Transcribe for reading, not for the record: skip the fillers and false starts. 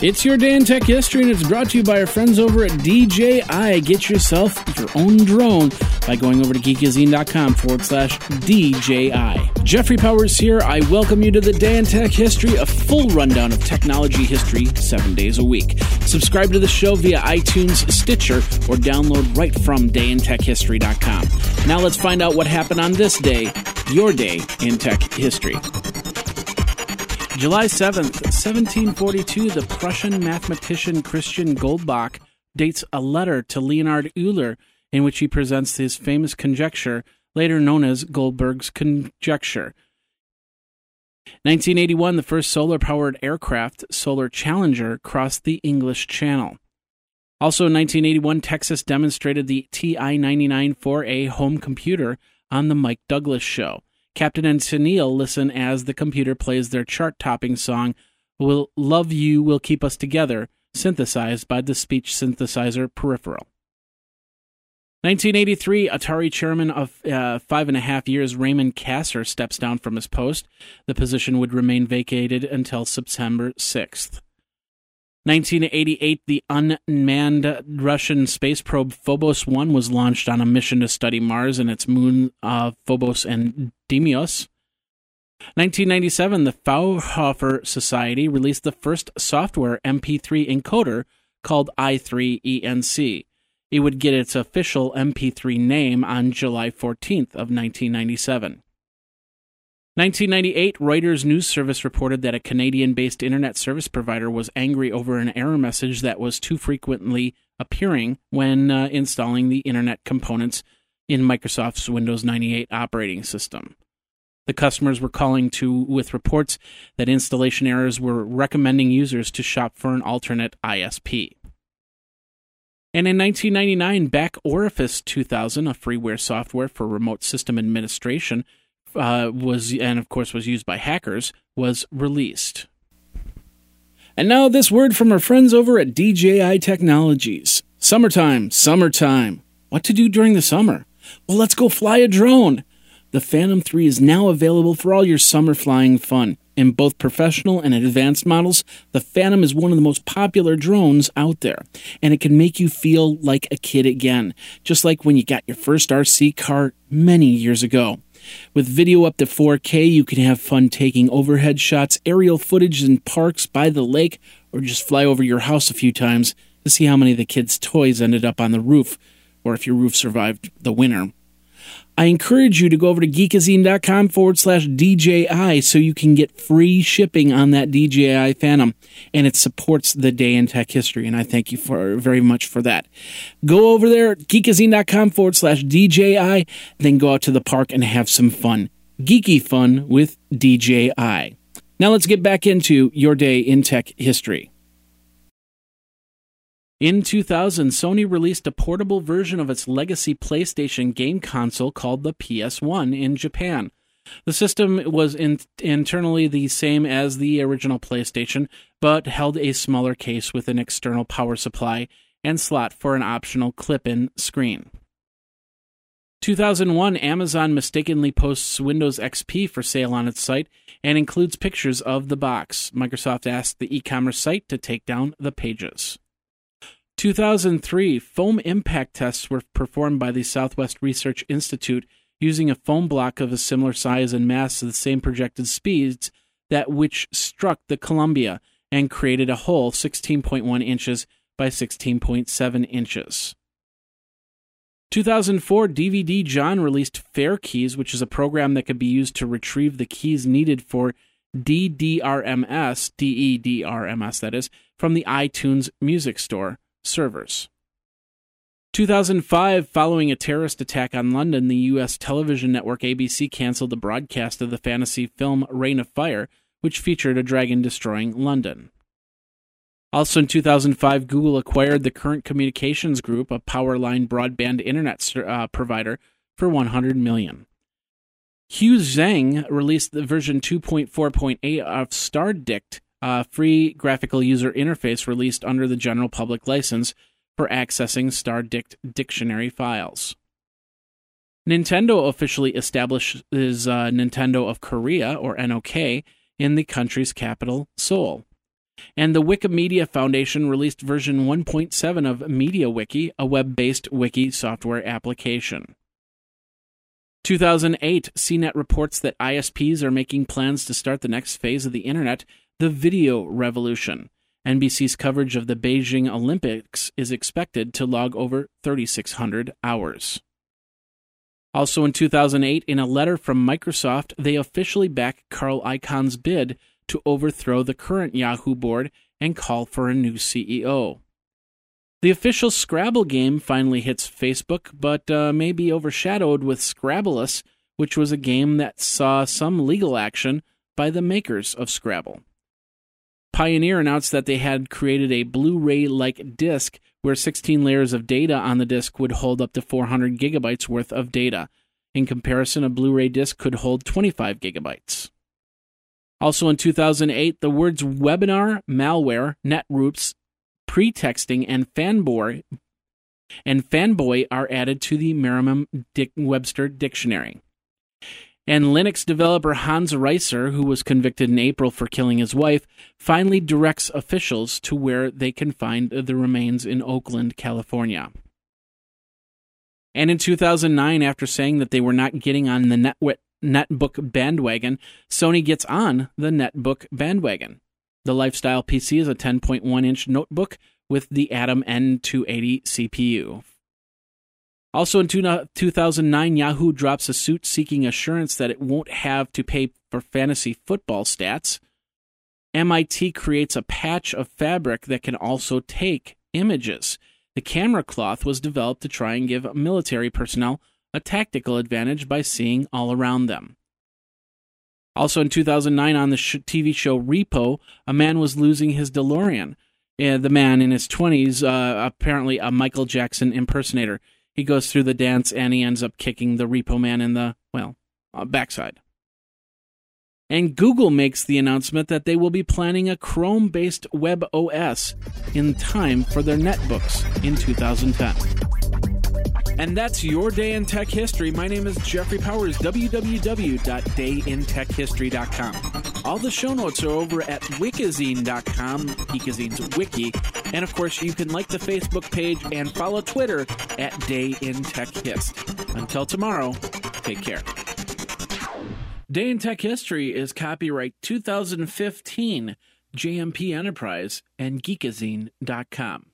It's your day in tech history, and it's brought to you by our friends over at DJI. Get yourself your own drone by going over to geekazine.com/DJI. Jeffrey Powers here. I welcome you to the Day in Tech History, a full rundown of technology history 7 days a week. Subscribe to the show via iTunes, Stitcher, or download right from dayintechhistory.com. Now let's find out what happened on this day, your day in tech history. July 7th, 1742, the Prussian mathematician Christian Goldbach dates a letter to Leonhard Euler in which he presents his famous conjecture, later known as Goldberg's conjecture. 1981, the first solar-powered aircraft, Solar Challenger, crossed the English Channel. Also in 1981, Texas demonstrated the TI-99 4A home computer on The Mike Douglas Show. Captain and Tennille listen as the computer plays their chart-topping song, "Will Love You Will Keep Us Together," synthesized by the speech synthesizer Peripheral. 1983, Atari chairman of 5.5 years, Raymond Kasser, steps down from his post. The position would remain vacated until September 6th. 1988, the unmanned Russian space probe Phobos 1 was launched on a mission to study Mars and its moon Phobos and Deimos. 1997, the Fraunhofer Society released the first software MP3 encoder called i3ENC. It would get its official MP3 name on July 14th of 1997. 1998, Reuters News Service reported that a Canadian-based internet service provider was angry over an error message that was too frequently appearing when installing the internet components in Microsoft's Windows 98 operating system. The customers were calling with reports that installation errors were recommending users to shop for an alternate ISP. And in 1999, Back Orifice 2000, a freeware software for remote system administration, was used by hackers, was released. And now this word from our friends over at DJI Technologies. Summertime. What to do during the summer? Well, let's go fly a drone. The Phantom 3 is now available for all your summer flying fun. In both professional and advanced models, the Phantom is one of the most popular drones out there, and it can make you feel like a kid again, just like when you got your first RC car many years ago. With video up to 4K, you can have fun taking overhead shots, aerial footage in parks, by the lake, or just fly over your house a few times to see how many of the kids' toys ended up on the roof, or if your roof survived the winter. I encourage you to go over to geekazine.com/DJI so you can get free shipping on that DJI Phantom, and it supports the Day in Tech History, and I thank you very much for that. Go over there, geekazine.com/DJI, then go out to the park and have some fun. Geeky fun with DJI. Now let's get back into your Day in Tech History. In 2000, Sony released a portable version of its legacy PlayStation game console called the PS1 in Japan. The system was internally the same as the original PlayStation, but held a smaller case with an external power supply and slot for an optional clip-in screen. 2001, Amazon mistakenly posts Windows XP for sale on its site and includes pictures of the box. Microsoft asked the e-commerce site to take down the pages. 2003, foam impact tests were performed by the Southwest Research Institute using a foam block of a similar size and mass to the same projected speeds that which struck the Columbia and created a hole 16.1 inches by 16.7 inches. 2004, DVD John released Fair Keys, which is a program that could be used to retrieve the keys needed for DEDRMS, that is, from the iTunes Music Store servers. 2005, following a terrorist attack on London, the U.S. television network ABC canceled the broadcast of the fantasy film Reign of Fire, which featured a dragon destroying London. Also in 2005, Google acquired the Current Communications Group, a Powerline broadband internet provider, for $100 million. Hugh Zhang released the version 2.4.8 of StarDict, a free graphical user interface released under the general public license for accessing StarDict dictionary files. Nintendo officially establishes Nintendo of Korea, or NOK, in the country's capital, Seoul. And the Wikimedia Foundation released version 1.7 of MediaWiki, a web-based wiki software application. 2008, CNET reports that ISPs are making plans to start the next phase of the Internet, the video revolution. NBC's coverage of the Beijing Olympics is expected to log over 3,600 hours. Also in 2008, in a letter from Microsoft, they officially back Carl Icahn's bid to overthrow the current Yahoo board and call for a new CEO. The official Scrabble game finally hits Facebook, but may be overshadowed with Scrabbleless, which was a game that saw some legal action by the makers of Scrabble. Pioneer announced that they had created a Blu-ray-like disc where 16 layers of data on the disc would hold up to 400 gigabytes worth of data. In comparison, a Blu-ray disc could hold 25 gigabytes. Also in 2008, the words webinar, malware, netroots, pretexting, and fanboy are added to the Merriam-Webster dictionary. And Linux developer Hans Reiser, who was convicted in April for killing his wife, finally directs officials to where they can find the remains in Oakland, California. And in 2009, after saying that they were not getting on the netbook bandwagon, Sony gets on the netbook bandwagon. The Lifestyle PC is a 10.1-inch notebook with the Atom N280 CPU. Also in 2009, Yahoo drops a suit seeking assurance that it won't have to pay for fantasy football stats. MIT creates a patch of fabric that can also take images. The camera cloth was developed to try and give military personnel a tactical advantage by seeing all around them. Also in 2009, on the TV show Repo, a man was losing his DeLorean. The man in his 20s, apparently a Michael Jackson impersonator. He goes through the dance and he ends up kicking the Repo Man in the, backside. And Google makes the announcement that they will be planning a Chrome-based web OS in time for their netbooks in 2010. And that's your Day in Tech History. My name is Jeffrey Powers, www.dayintechhistory.com. All the show notes are over at wikizine.com, Geekazine's wiki. And of course, you can like the Facebook page and follow Twitter at Day in Tech Hist. Until tomorrow, take care. Day in Tech History is copyright 2015, JMP Enterprise and Geekazine.com.